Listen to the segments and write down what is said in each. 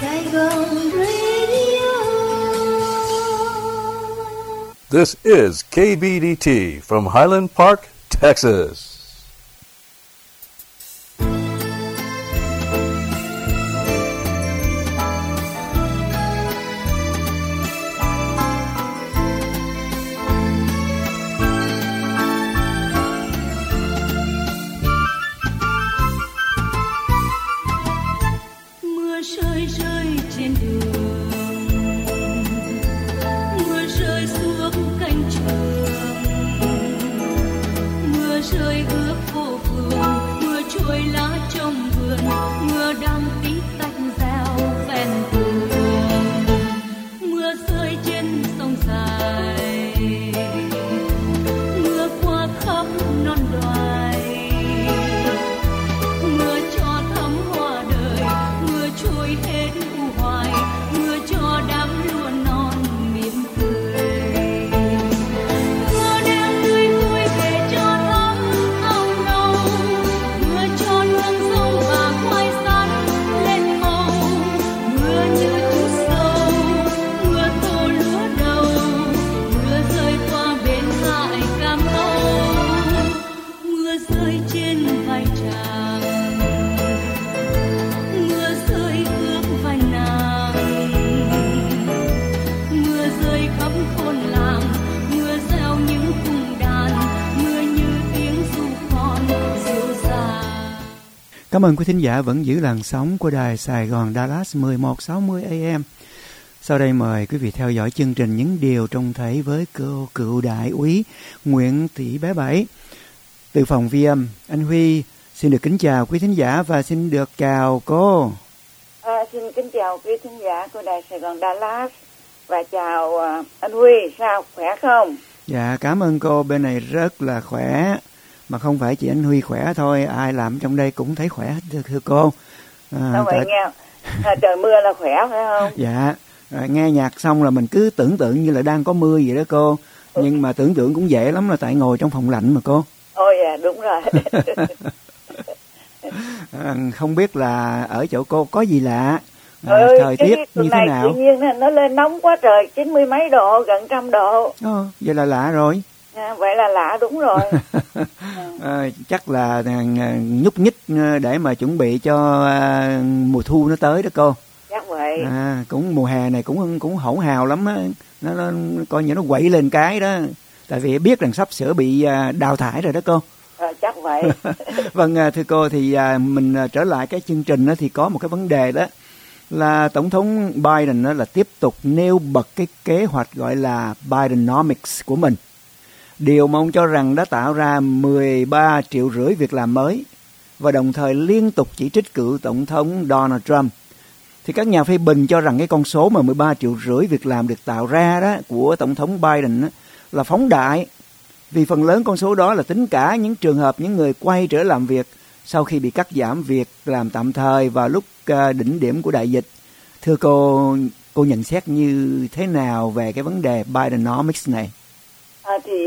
Sài Gòn Radio. This is KBDT from Highland Park, Texas. Cảm ơn quý thính giả vẫn giữ làn sóng của đài Sài Gòn Dallas 1160 AM. Sau đây mời quý vị theo dõi chương trình Những Điều Trông Thấy với cô cựu đại úy Nguyễn Thị Bé Bảy. Từ phòng ghi âm, anh Huy xin được kính chào quý thính giả và xin được chào cô. Xin kính chào quý thính giả của đài Sài Gòn Dallas và chào anh Huy, sao khỏe không? Dạ, cảm ơn cô, bên này rất là khỏe. Mà không phải chỉ anh Huy khỏe thôi, ai làm trong đây cũng thấy khỏe hết thưa cô. Sao vậy nghe? Trời mưa là khỏe phải không? Dạ, nghe nhạc xong là mình cứ tưởng tượng như là đang có mưa vậy đó cô. Nhưng mà tưởng tượng cũng dễ lắm là tại ngồi trong phòng lạnh mà cô. Ôi dạ, đúng rồi. Không biết là ở chỗ cô có gì lạ, thời tiết như thế nào? Tự nhiên nó lên nóng quá trời, 90 mấy độ, gần 100 độ. Vậy là lạ rồi. Vậy là lạ, đúng rồi. Chắc là nhúc nhích để mà chuẩn bị cho mùa thu nó tới đó cô. Chắc vậy. Cũng mùa hè này cũng hỗn hào lắm á, nó coi như nó quậy lên cái đó, tại vì biết rằng sắp sửa bị đào thải rồi đó cô. Chắc vậy. Vâng, thưa cô, thì mình trở lại cái chương trình đó, thì có một cái vấn đề đó là Tổng thống Biden đó là tiếp tục nêu bật cái kế hoạch gọi là Bidenomics của mình. Điều mà ông cho rằng đã tạo ra 13,5 triệu việc làm mới và đồng thời liên tục chỉ trích cựu Tổng thống Donald Trump. Thì các nhà phê bình cho rằng cái con số mà 13,5 triệu việc làm được tạo ra đó của Tổng thống Biden đó, là phóng đại. Vì phần lớn con số đó là tính cả những trường hợp những người quay trở làm việc sau khi bị cắt giảm việc làm tạm thời vào lúc đỉnh điểm của đại dịch. Thưa cô nhận xét như thế nào về cái vấn đề Bidenomics này? Thì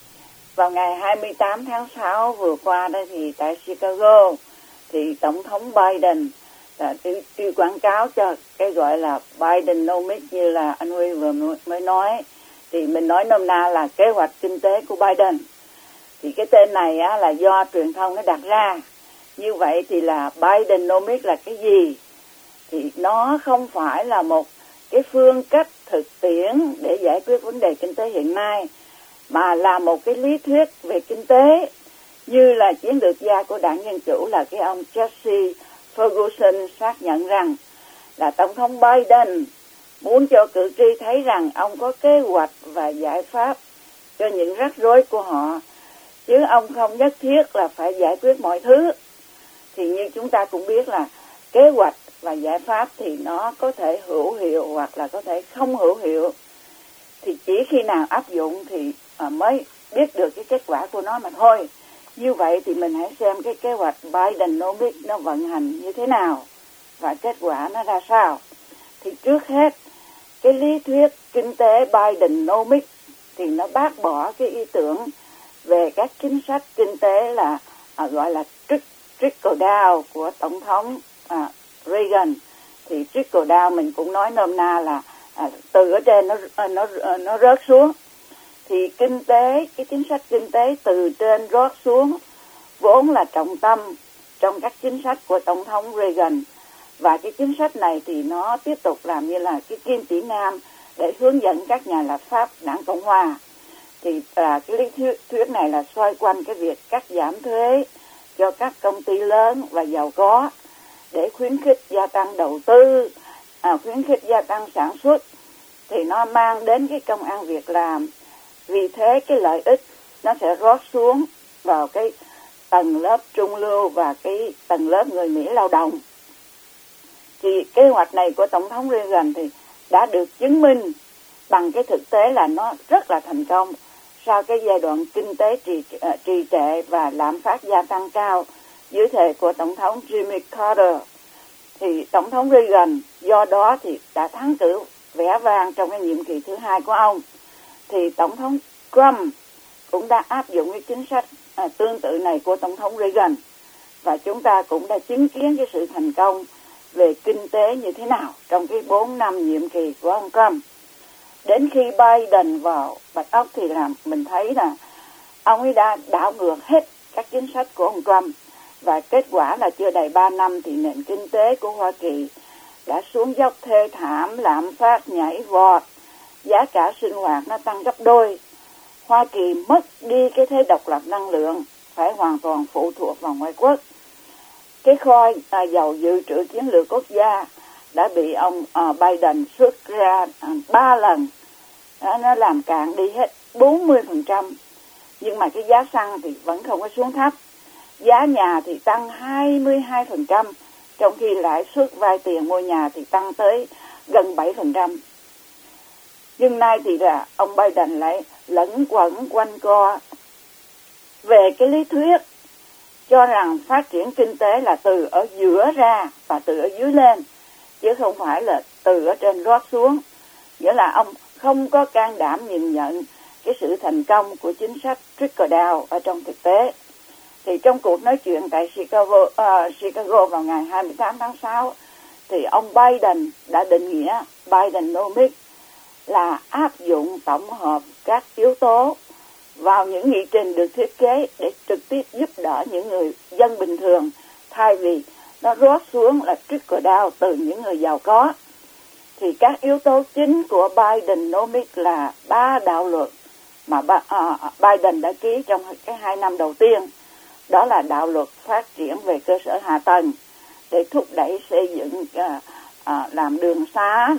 vào ngày 28 tháng 6 vừa qua đó, thì tại Chicago thì Tổng thống Biden đã quảng cáo cho cái gọi là Bidenomics, như là anh Huy vừa mới nói, thì mình nói nôm na là kế hoạch kinh tế của Biden. Thì cái tên này á, là do truyền thông nó đặt ra. Như vậy thì là Bidenomics là cái gì? Thì nó không phải là một cái phương cách thực tiễn để giải quyết vấn đề kinh tế hiện nay, mà là một cái lý thuyết về kinh tế, như là chiến lược gia của Đảng Dân Chủ là cái ông Jesse Ferguson xác nhận rằng là Tổng thống Biden muốn cho cử tri thấy rằng ông có kế hoạch và giải pháp cho những rắc rối của họ, chứ ông không nhất thiết là phải giải quyết mọi thứ. Thì như chúng ta cũng biết là kế hoạch và giải pháp thì nó có thể hữu hiệu hoặc là có thể không hữu hiệu. Thì chỉ khi nào áp dụng thì mới biết được cái kết quả của nó mà thôi. Như vậy thì mình hãy xem cái kế hoạch Bidenomics nó vận hành như thế nào và kết quả nó ra sao. Thì trước hết, cái lý thuyết kinh tế Bidenomics thì nó bác bỏ cái ý tưởng về các chính sách kinh tế là gọi là trickle down của Tổng thống Reagan. thì trickle down mình cũng nói nôm na là từ ở trên nó rớt xuống. Thì kinh tế, cái chính sách kinh tế từ trên rớt xuống vốn là trọng tâm trong các chính sách của Tổng thống Reagan. Và cái chính sách này thì nó tiếp tục làm như là cái kim chỉ nam để hướng dẫn các nhà lập pháp đảng Cộng Hòa. Thì cái lý thuyết này là xoay quanh cái việc cắt giảm thuế cho các công ty lớn và giàu có để khuyến khích gia tăng đầu tư, khuyến khích gia tăng sản xuất, thì nó mang đến cái công ăn việc làm. Vì thế cái lợi ích nó sẽ rót xuống vào cái tầng lớp trung lưu và cái tầng lớp người Mỹ lao động. Thì kế hoạch này của Tổng thống Reagan thì đã được chứng minh bằng cái thực tế là nó rất là thành công sau cái giai đoạn kinh tế trì trệ và lạm phát gia tăng cao dưới thời của Tổng thống Jimmy Carter. Thì Tổng thống Reagan do đó thì đã thắng cử vẻ vang trong cái nhiệm kỳ thứ hai của ông. Thì Tổng thống Trump cũng đã áp dụng cái chính sách tương tự này của Tổng thống Reagan. Và chúng ta cũng đã chứng kiến cái sự thành công về kinh tế như thế nào trong cái 4 năm nhiệm kỳ của ông Trump. Đến khi Biden vào Bạch Ốc thì mình thấy là ông ấy đã đảo ngược hết các chính sách của ông Trump. Và kết quả là chưa đầy 3 năm thì nền kinh tế của Hoa Kỳ đã xuống dốc thê thảm, lạm phát nhảy vọt, giá cả sinh hoạt nó tăng gấp đôi. Hoa Kỳ mất đi cái thế độc lập năng lượng, phải hoàn toàn phụ thuộc vào ngoại quốc. Cái kho dầu dự trữ chiến lược quốc gia đã bị ông Biden xuất ra 3 lần. Nó làm cạn đi hết 40%. Nhưng mà cái giá xăng thì vẫn không có xuống thấp. Giá nhà thì tăng 22%, trong khi lãi suất vay tiền mua nhà thì tăng tới gần 7%. Nhưng nay thì là ông Biden lại lẫn quẩn quanh co về cái lý thuyết cho rằng phát triển kinh tế là từ ở giữa ra và từ ở dưới lên, chứ không phải là từ ở trên rót xuống. Nghĩa là ông không có can đảm nhìn nhận cái sự thành công của chính sách trickle down ở trong thực tế. Thì trong cuộc nói chuyện tại Chicago vào ngày 28 tháng 6, thì ông Biden đã định nghĩa Bidenomics là áp dụng tổng hợp các yếu tố vào những nghị trình được thiết kế để trực tiếp giúp đỡ những người dân bình thường, thay vì nó rót xuống là trickle down từ những người giàu có. Thì các yếu tố chính của Bidenomics là 3 đạo luật mà Biden đã ký trong cái 2 năm đầu tiên. Đó là đạo luật phát triển về cơ sở hạ tầng để thúc đẩy xây dựng làm đường xá,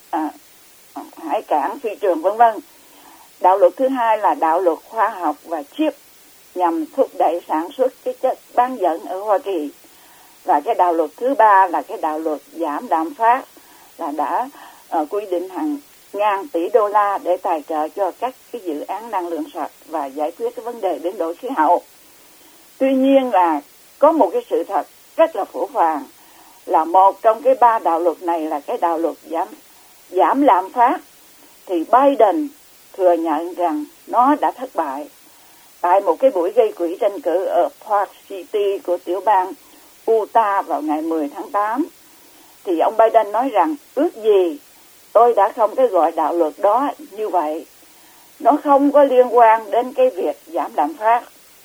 hải cảng, phi trường v.v. Đạo luật thứ hai là đạo luật khoa học và chip nhằm thúc đẩy sản xuất cái chất bán dẫn ở Hoa Kỳ. Và cái đạo luật thứ ba là cái đạo luật giảm lạm phát, là đã quy định hàng ngàn tỷ đô la để tài trợ cho các cái dự án năng lượng sạch và giải quyết cái vấn đề biến đổi khí hậu. Tuy nhiên là có một cái sự thật rất là phũ phàng là một trong cái 3 đạo luật này là cái đạo luật giảm lạm phát. Thì Biden thừa nhận rằng nó đã thất bại. Tại một cái buổi gây quỹ tranh cử ở Park City của tiểu bang Utah vào ngày 10 tháng 8, thì ông Biden nói rằng ước gì tôi đã không cái gọi đạo luật đó như vậy. Nó không có liên quan đến cái việc giảm lạm phát.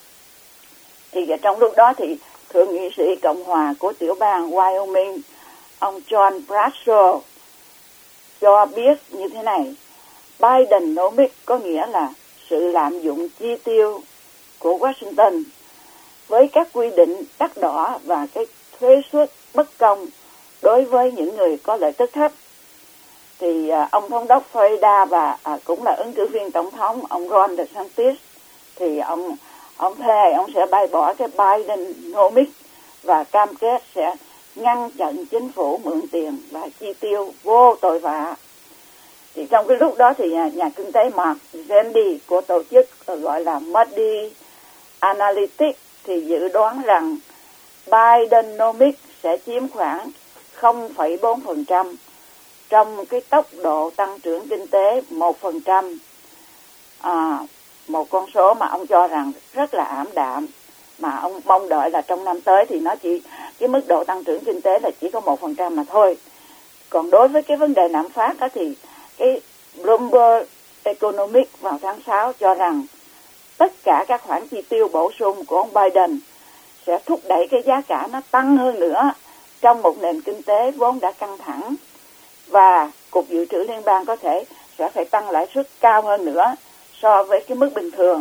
Thì trong lúc đó thì thượng nghị sĩ Cộng hòa của tiểu bang Wyoming, ông John Bradshaw cho biết như thế này: Bidenomics có nghĩa là sự lạm dụng chi tiêu của Washington với các quy định đắt đỏ và cái thuế suất bất công đối với những người có lợi tức thấp. Thì ông thống đốc Florida và cũng là ứng cử viên tổng thống, ông Ron DeSantis, thì ông thề ông sẽ bãi bỏ cái Bidenomics và cam kết sẽ ngăn chặn chính phủ mượn tiền và chi tiêu vô tội vạ. Thì trong cái lúc đó thì nhà kinh tế Mark Zandi của tổ chức gọi là Moody Analytics thì dự đoán rằng Bidenomics sẽ chiếm khoảng 0,4% trong cái tốc độ tăng trưởng kinh tế 1%, một con số mà ông cho rằng rất là ảm đạm, mà ông mong đợi là trong năm tới thì nó chỉ cái mức độ tăng trưởng kinh tế là chỉ có 1% mà thôi. Còn đối với cái vấn đề lạm phát đó thì cái Bloomberg Economics vào tháng 6 cho rằng tất cả các khoản chi tiêu bổ sung của ông Biden sẽ thúc đẩy cái giá cả nó tăng hơn nữa trong một nền kinh tế vốn đã căng thẳng, và Cục Dự trữ Liên bang có thể sẽ phải tăng lãi suất cao hơn nữa so với cái mức bình thường.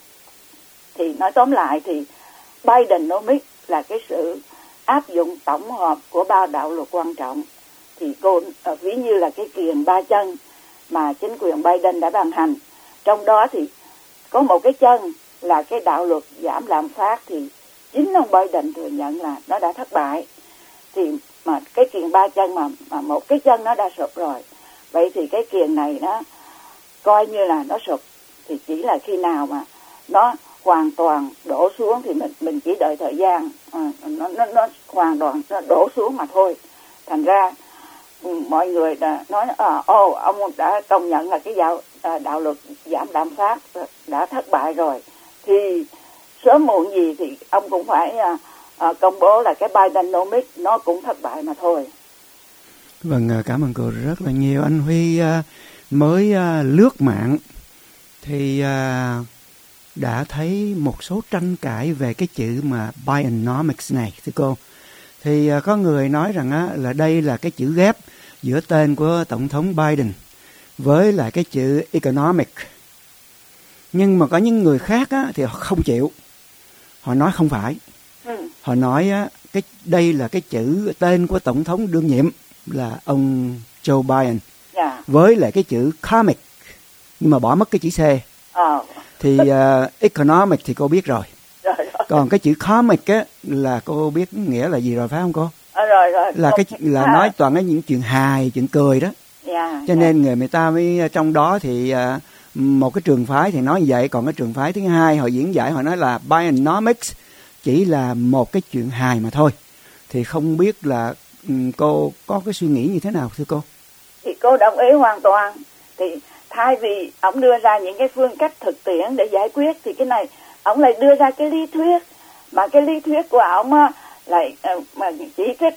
Thì nói tóm lại thì Bidenomics là cái sự áp dụng tổng hợp của 3 đạo luật quan trọng. Thì ví như là cái kiềng 3 chân mà chính quyền Biden đã ban hành. Trong đó thì có một cái chân là cái đạo luật giảm lạm phát, thì chính ông Biden thừa nhận là nó đã thất bại. Thì mà cái kiềng 3 chân mà một cái chân nó đã sụp rồi. Vậy thì cái kiềng này nó coi như là nó sụp, thì chỉ là khi nào mà nó hoàn toàn đổ xuống thì mình chỉ đợi thời gian nó hoàn toàn nó đổ xuống mà thôi. Thành ra mọi người đã nói ông đã công nhận là cái đạo luật giảm lạm phát đã thất bại rồi, thì sớm muộn gì thì ông cũng phải công bố là cái Bidenomics nó cũng thất bại mà thôi. Vâng, cảm ơn cô rất là nhiều. Anh Huy mới lướt mạng thì đã thấy một số tranh cãi về cái chữ mà Bidenomics này, thưa cô. Thì có người nói rằng là đây là cái chữ ghép giữa tên của Tổng thống Biden với lại cái chữ economic. Nhưng mà có những người khác thì họ không chịu. Họ nói không phải. Họ nói đây là cái chữ tên của Tổng thống đương nhiệm là ông Joe Biden với lại cái chữ comic, nhưng mà bỏ mất cái chữ C. Thì economic thì cô biết rồi. Còn cái chữ comic là cô biết nghĩa là gì rồi phải không cô? Là nói toàn cái những chuyện hài, chuyện cười đó. Cho nên người ta mới trong đó thì một cái trường phái thì nói như vậy, còn cái trường phái thứ hai họ diễn giải họ nói là Bidenomics chỉ là một cái chuyện hài mà thôi. Thì không biết là cô có cái suy nghĩ như thế nào thưa cô? Thì cô đồng ý hoàn toàn. Thì thay vì ông đưa ra những cái phương cách thực tiễn để giải quyết, thì cái này ông lại đưa ra cái lý thuyết, mà cái lý thuyết của ông lại mà chỉ trích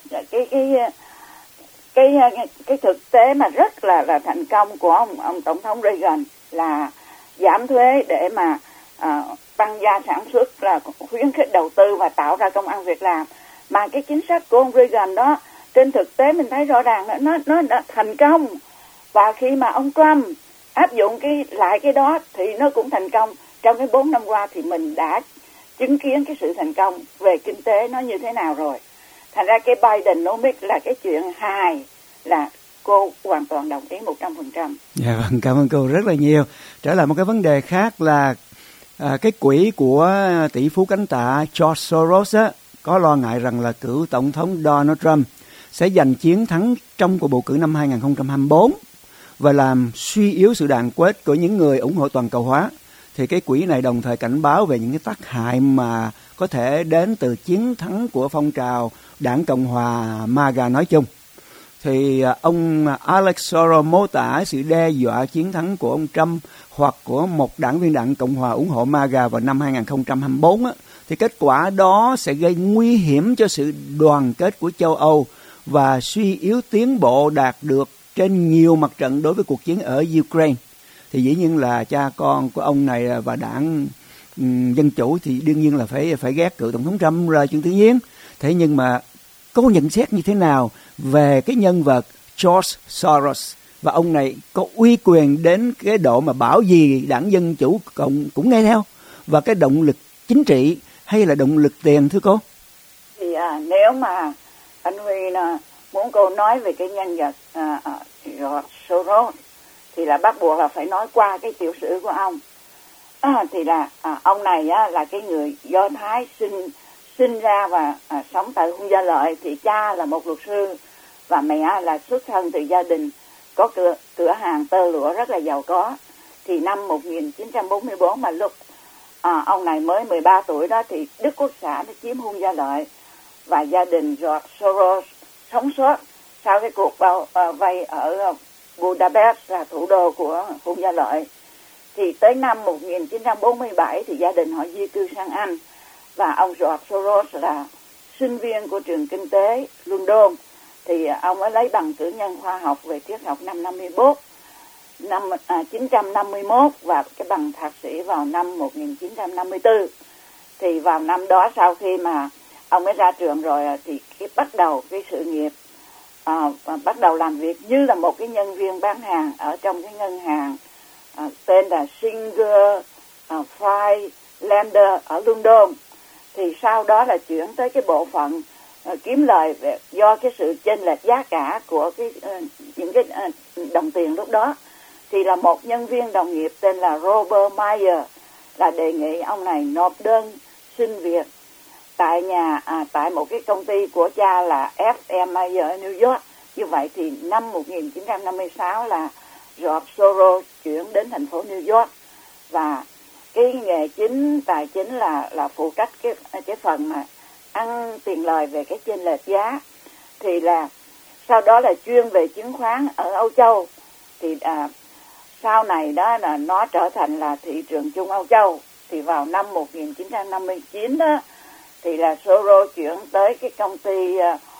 cái thực tế mà rất là thành công của ông tổng thống Reagan là giảm thuế để mà tăng gia sản xuất, là khuyến khích đầu tư và tạo ra công ăn việc làm. Mà cái chính sách của ông Reagan đó trên thực tế mình thấy rõ ràng nó đã thành công, và khi mà ông Trump áp dụng cái đó thì nó cũng thành công. Trong cái 4 năm qua thì mình đã chứng kiến cái sự thành công về kinh tế nó như thế nào rồi. Thành ra cái Bidenomics là cái chuyện hài là cô hoàn toàn đồng ý 100%. Dạ vâng, cảm ơn cô rất là nhiều. Trở lại một cái vấn đề khác là cái quỹ của tỷ phú cánh tạ George Soros có lo ngại rằng là cựu tổng thống Donald Trump sẽ giành chiến thắng trong cuộc bầu cử năm 2024 và làm suy yếu sự đoàn kết của những người ủng hộ toàn cầu hóa. Thì cái quỹ này đồng thời cảnh báo về những cái tác hại mà có thể đến từ chiến thắng của phong trào đảng Cộng hòa MAGA nói chung. Thì ông Alex Soros mô tả sự đe dọa chiến thắng của ông Trump hoặc của một đảng viên đảng Cộng hòa ủng hộ MAGA vào năm 2024 thì kết quả đó sẽ gây nguy hiểm cho sự đoàn kết của châu Âu và suy yếu tiến bộ đạt được trên nhiều mặt trận đối với cuộc chiến ở Ukraine. Thì dĩ nhiên là cha con của ông này và đảng Dân Chủ thì đương nhiên là phải ghét cựu tổng thống Trump là chuyện tự nhiên. Thế nhưng mà cô nhận xét như thế nào về cái nhân vật George Soros, và ông này có uy quyền đến cái độ mà bảo gì đảng Dân Chủ cũng nghe theo, và cái động lực chính trị hay là động lực tiền thưa cô? Thì nếu mà anh Huy muốn cô nói về cái nhân vật George Soros thì là bắt buộc là phải nói qua cái tiểu sử của ông. Thì là ông này là cái người Do Thái sinh ra và sống tại Hung Gia Lợi. Thì cha là một luật sư và mẹ là xuất thân từ gia đình có cửa hàng tơ lụa rất là giàu có. Thì năm 1944 mà lúc ông này mới 13 tuổi đó thì Đức Quốc xã đã chiếm Hung Gia Lợi, và gia đình George Soros sống sót sau cái cuộc bao vây ở Budapest, là thủ đô của Hung Gia Lợi. Thì tới năm 1947 thì gia đình họ di cư sang Anh, và ông George Soros là sinh viên của trường kinh tế London, thì ông ấy lấy bằng cử nhân khoa học về triết học năm 951 và cái bằng thạc sĩ vào năm 1954. Thì vào năm đó, sau khi mà ông ấy ra trường rồi thì bắt đầu cái sự nghiệp, bắt đầu làm việc như là một cái nhân viên bán hàng ở trong cái ngân hàng tên là Singer Freelander ở London. Thì sau đó là chuyển tới cái bộ phận kiếm lời do cái sự chênh lệch giá cả của những cái đồng tiền lúc đó. Thì là một nhân viên đồng nghiệp tên là Robert Mayer là đề nghị ông này nộp đơn xin việc tại một cái công ty của cha là F.M. Mayer ở New York. Như vậy thì năm 1956 là George Soros chuyển đến thành phố New York, và cái nghề tài chính là phụ trách cái phần mà ăn tiền lời về cái chênh lệch giá. Thì là sau đó là chuyên về chứng khoán ở Âu Châu. Thì sau này đó là nó trở thành là thị trường chung Âu Châu. Thì vào năm 1959 đó thì là Soros chuyển tới cái công ty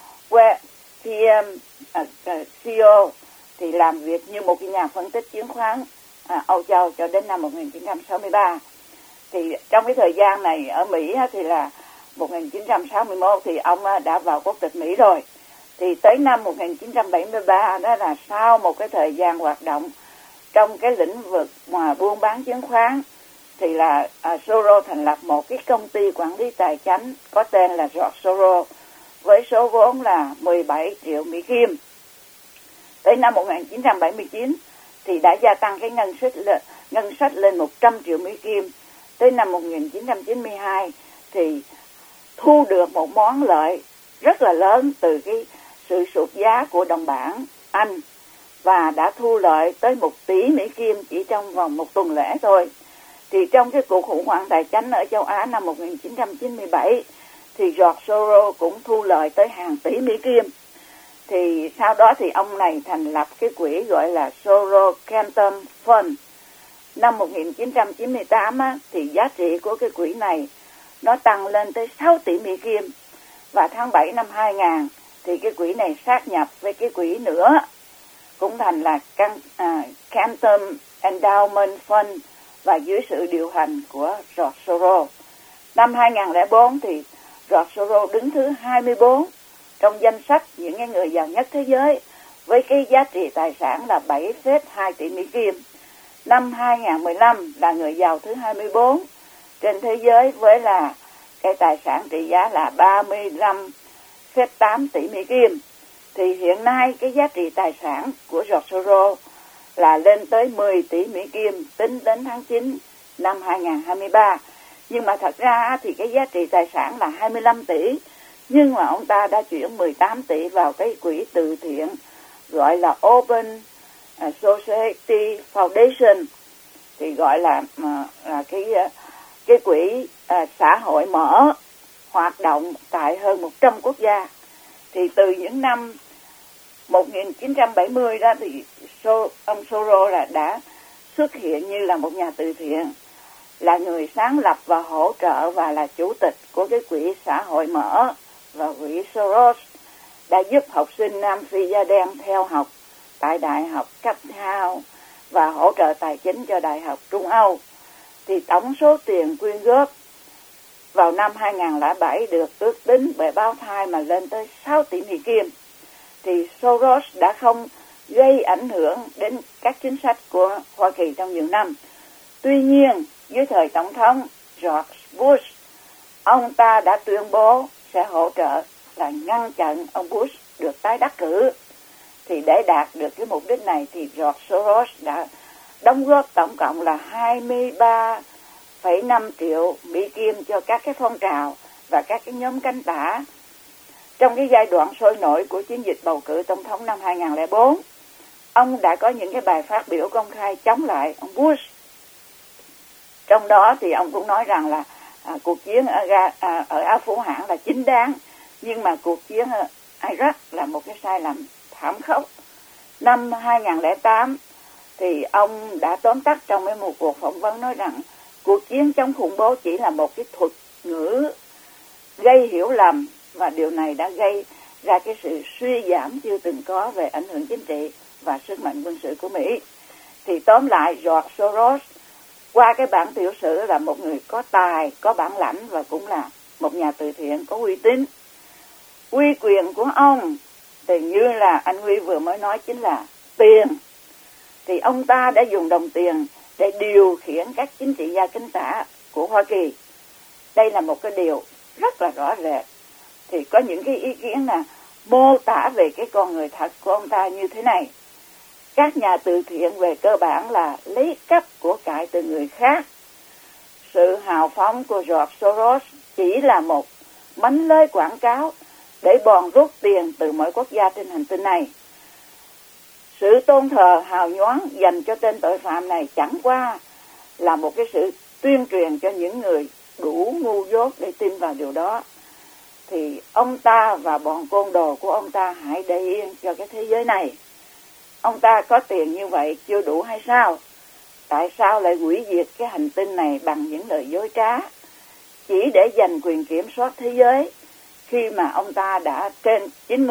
CEO thì làm việc như một cái nhà phân tích chứng khoán Âu Châu cho đến năm 1963. Thì trong cái thời gian này ở Mỹ thì là 1961 thì ông đã vào quốc tịch Mỹ rồi. Thì tới năm 1973 đó là sau một cái thời gian hoạt động trong cái lĩnh vực mà buôn bán chứng khoán, thì là Soros thành lập một cái công ty quản lý tài chính có tên là George Soros với số vốn là 17 triệu Mỹ Kim. Tới năm 1979 thì đã gia tăng cái ngân sách lên 100 triệu Mỹ Kim. Tới năm 1992 thì thu được một món lợi rất là lớn từ cái sự sụt giá của đồng bảng Anh, và đã thu lợi tới 1 tỷ Mỹ Kim chỉ trong vòng một tuần lễ thôi. Thì trong cái cuộc khủng hoảng tài chính ở châu Á năm 1997 thì George Soros cũng thu lợi tới hàng tỷ Mỹ Kim. Thì sau đó thì ông này thành lập cái quỹ gọi là Soros Quantum Fund. Năm 1998 thì giá trị của cái quỹ này nó tăng lên tới 6 tỷ Mỹ Kim. Và tháng 7 năm 2000 thì cái quỹ này sát nhập với cái quỹ nữa, cũng thành là Quantum Endowment Fund và dưới sự điều hành của George Soros. Năm 2004 thì George Soros đứng thứ 24 trong danh sách những người giàu nhất thế giới với cái giá trị tài sản là 7,2 tỷ Mỹ Kim. Năm 2015 là người giàu thứ 24 trên thế giới với là cái tài sản trị giá là 35,8 tỷ Mỹ Kim. Thì hiện nay cái giá trị tài sản của George Soros là lên tới 10 tỷ Mỹ Kim tính đến tháng 9 năm 2023. Nhưng mà thật ra thì cái giá trị tài sản là 25 tỷ, nhưng mà ông ta đã chuyển 18 tỷ vào cái quỹ từ thiện gọi là Open Society Foundation, thì gọi là cái quỹ xã hội mở hoạt động tại hơn 100 quốc gia. Thì từ những năm 1970 đó thì ông Soros đã xuất hiện như là một nhà từ thiện, là người sáng lập và hỗ trợ và là chủ tịch của cái quỹ xã hội mở, và quỹ Soros đã giúp học sinh Nam Phi da đen theo học tại Đại học Cape Town và hỗ trợ tài chính cho Đại học Trung Âu. Thì tổng số tiền quyên góp vào năm 2007 được ước tính bởi báo Time mà lên tới 6 tỷ Mỹ Kim. Thì Soros đã không gây ảnh hưởng đến các chính sách của Hoa Kỳ trong nhiều năm. Tuy nhiên, dưới thời Tổng thống George Bush, ông ta đã tuyên bố sẽ hỗ trợ là ngăn chặn ông Bush được tái đắc cử. Thì để đạt được cái mục đích này thì George Soros đã đóng góp tổng cộng là 23,5 triệu Mỹ Kim cho các cái phong trào và các cái nhóm cánh tả. Trong cái giai đoạn sôi nổi của chiến dịch bầu cử tổng thống năm 2004, ông đã có những cái bài phát biểu công khai chống lại ông Bush. Trong đó thì ông cũng nói rằng là cuộc chiến ở Afghanistan là chính đáng, nhưng mà cuộc chiến ở Iraq là một cái sai lầm thảm khốc. Năm 2008 thì ông đã tóm tắt trong một cuộc phỏng vấn nói rằng cuộc chiến chống khủng bố chỉ là một cái thuật ngữ gây hiểu lầm, và điều này đã gây ra cái sự suy giảm chưa từng có về ảnh hưởng chính trị và sức mạnh quân sự của Mỹ. Thì tóm lại, George Soros qua cái bản tiểu sử là một người có tài, có bản lãnh và cũng là một nhà từ thiện có uy tín. Uy quyền của ông thì như là anh Huy vừa mới nói chính là tiền. Thì ông ta đã dùng đồng tiền để điều khiển các chính trị gia cánh tả của Hoa Kỳ. Đây là một cái điều rất là rõ rệt. Thì có những cái ý kiến là mô tả về cái con người thật của ông ta như thế này. Các nhà từ thiện về cơ bản là lấy cắp của cải từ người khác. Sự hào phóng của George Soros chỉ là một mánh lưới quảng cáo để bòn rút tiền từ mọi quốc gia trên hành tinh này. Sự tôn thờ hào nhoáng dành cho tên tội phạm này chẳng qua là một cái sự tuyên truyền cho những người đủ ngu dốt để tin vào điều đó. Thì ông ta và bọn côn đồ của ông ta hãy để yên cho cái thế giới này. Ông ta có tiền như vậy chưa đủ hay sao? Tại sao lại hủy diệt cái hành tinh này bằng những lời dối trá, chỉ để giành quyền kiểm soát thế giới, khi mà ông ta đã trên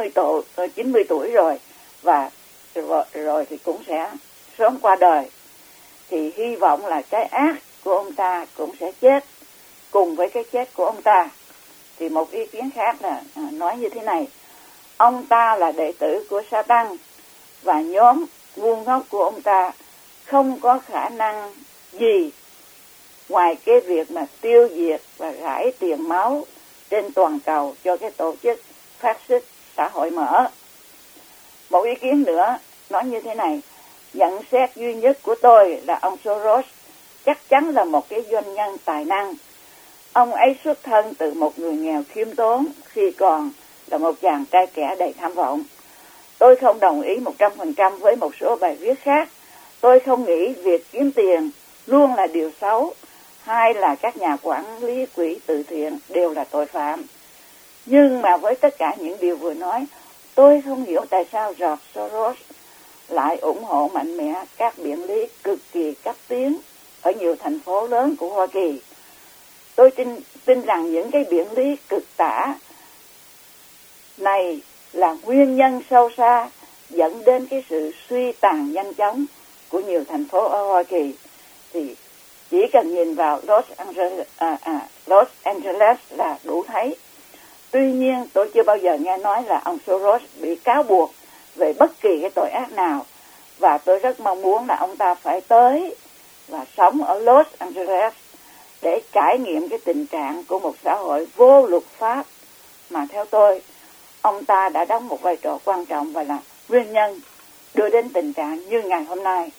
90 tuổi rồi và rồi thì cũng sẽ sớm qua đời. Thì hy vọng là cái ác của ông ta cũng sẽ chết cùng với cái chết của ông ta. Thì một ý kiến khác là nói như thế này: ông ta là đệ tử của Satan và nhóm ngu ngốc của ông ta không có khả năng gì ngoài cái việc mà tiêu diệt và rải tiền máu trên toàn cầu cho cái tổ chức phát xít xã hội mở. Một ý kiến nữa nói như thế này: nhận xét duy nhất của tôi là ông Soros chắc chắn là một cái doanh nhân tài năng. Ông ấy xuất thân từ một người nghèo khiêm tốn khi còn là một chàng trai trẻ đầy tham vọng. Tôi không đồng ý 100% với một số bài viết khác. Tôi không nghĩ việc kiếm tiền luôn là điều xấu, hay là các nhà quản lý quỹ từ thiện đều là tội phạm. Nhưng mà với tất cả những điều vừa nói, tôi không hiểu tại sao George Soros lại ủng hộ mạnh mẽ các biện lý cực kỳ cấp tiến ở nhiều thành phố lớn của Hoa Kỳ. Tôi tin rằng những cái biện lý cực tả này là nguyên nhân sâu xa dẫn đến cái sự suy tàn nhanh chóng của nhiều thành phố ở Hoa Kỳ. Thì chỉ cần nhìn vào Los Angeles là đủ thấy. Tuy nhiên tôi chưa bao giờ nghe nói là ông Soros bị cáo buộc về bất kỳ cái tội ác nào, và tôi rất mong muốn là ông ta phải tới và sống ở Los Angeles để trải nghiệm cái tình trạng của một xã hội vô luật pháp mà theo tôi ông ta đã đóng một vai trò quan trọng và là nguyên nhân đưa đến tình trạng như ngày hôm nay.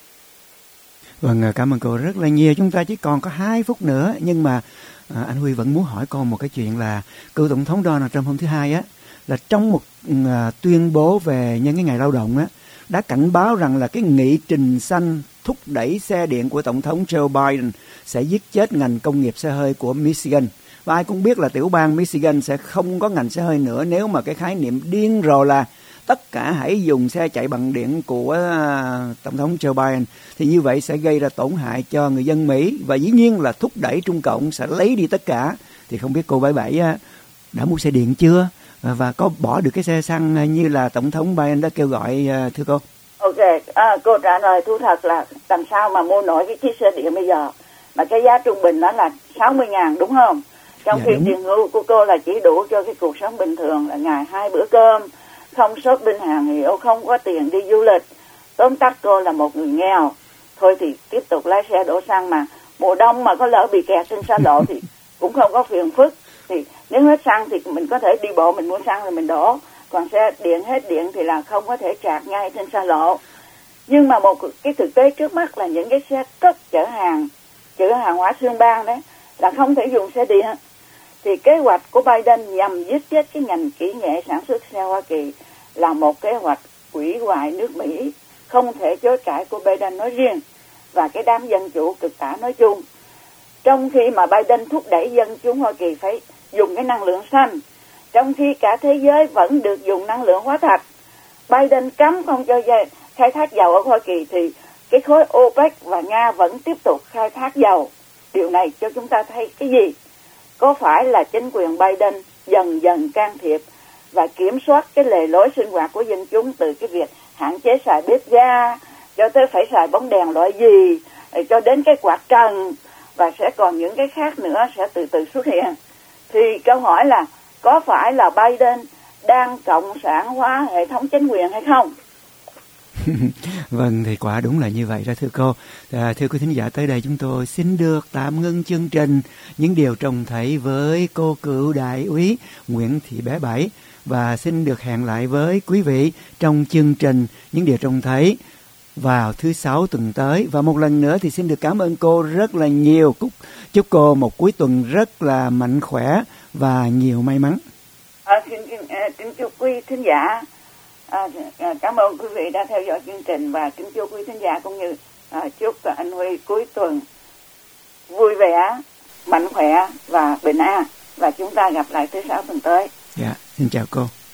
Vâng, cảm ơn cô rất là nhiều. Chúng ta chỉ còn có 2 phút nữa, nhưng mà anh Huy vẫn muốn hỏi cô một cái chuyện là cựu tổng thống Donald Trump hôm thứ Hai á, là trong một tuyên bố về nhân cái ngày lao động á, đã cảnh báo rằng là cái nghị trình xanh thúc đẩy xe điện của tổng thống Joe Biden sẽ giết chết ngành công nghiệp xe hơi của Michigan. Và ai cũng biết là tiểu bang Michigan sẽ không có ngành xe hơi nữa nếu mà cái khái niệm điên rồ là tất cả hãy dùng xe chạy bằng điện của tổng thống Joe Biden, thì như vậy sẽ gây ra tổn hại cho người dân Mỹ và dĩ nhiên là thúc đẩy Trung Cộng sẽ lấy đi tất cả. Thì không biết cô Bảy đã mua xe điện chưa và có bỏ được cái xe xăng như là tổng thống Biden đã kêu gọi, thưa cô? Ok, cô trả lời thú thật là làm sao mà mua nổi cái chiếc xe điện bây giờ mà cái giá trung bình đó là 60.000 đúng không? Trong khi tiền hưu của cô là chỉ đủ cho cái cuộc sống bình thường là ngày 2 bữa cơm, không shopping hàng hiệu, không có tiền đi du lịch. Tóm tắt cô là một người nghèo. Thôi thì tiếp tục lái xe đổ xăng, mà mùa đông mà có lỡ bị kẹt trên xa lộ thì cũng không có phiền phức. Thì nếu hết xăng thì mình có thể đi bộ, mình mua xăng rồi mình đổ. Còn xe điện hết điện thì là không có thể trạc ngay trên xa lộ. Nhưng mà một cái thực tế trước mắt là những cái xe cất chở hàng hóa xuyên bang đấy là không thể dùng xe điện. Thì kế hoạch của Biden nhằm giết chết cái ngành kỹ nghệ sản xuất xe Hoa Kỳ là một kế hoạch hủy hoại nước Mỹ, không thể chối cãi của Biden nói riêng và cái đám dân chủ cực tả nói chung. Trong khi mà Biden thúc đẩy dân chúng Hoa Kỳ phải dùng cái năng lượng xanh, trong khi cả thế giới vẫn được dùng năng lượng hóa thạch, Biden cấm không cho khai thác dầu ở Hoa Kỳ, thì cái khối OPEC và Nga vẫn tiếp tục khai thác dầu. Điều này cho chúng ta thấy cái gì? Có phải là chính quyền Biden dần dần can thiệp và kiểm soát cái lề lối sinh hoạt của dân chúng, từ cái việc hạn chế xài bếp ga cho tới phải xài bóng đèn loại gì, cho đến cái quạt trần, và sẽ còn những cái khác nữa sẽ từ từ xuất hiện. Thì câu hỏi là có phải là Biden đang cộng sản hóa hệ thống chính quyền hay không? Vâng, thì quả đúng là như vậy đó thưa cô. Thưa quý thính giả, tới đây chúng tôi xin được tạm ngưng chương trình Những Điều Trông Thấy với cô cựu đại úy Nguyễn Thị Bé Bảy, và xin được hẹn lại với quý vị trong chương trình Những Điều Trông Thấy vào thứ Sáu tuần tới. Và một lần nữa thì xin được cảm ơn cô rất là nhiều. Chúc cô một cuối tuần rất là mạnh khỏe và nhiều may mắn. Kính chúc quý thính giả, cảm ơn quý vị đã theo dõi chương trình, và kính chúc quý thính giả cũng như chúc anh Huy cuối tuần vui vẻ, mạnh khỏe và bình an, và chúng ta gặp lại thứ Sáu tuần tới. Dạ, xin chào cô.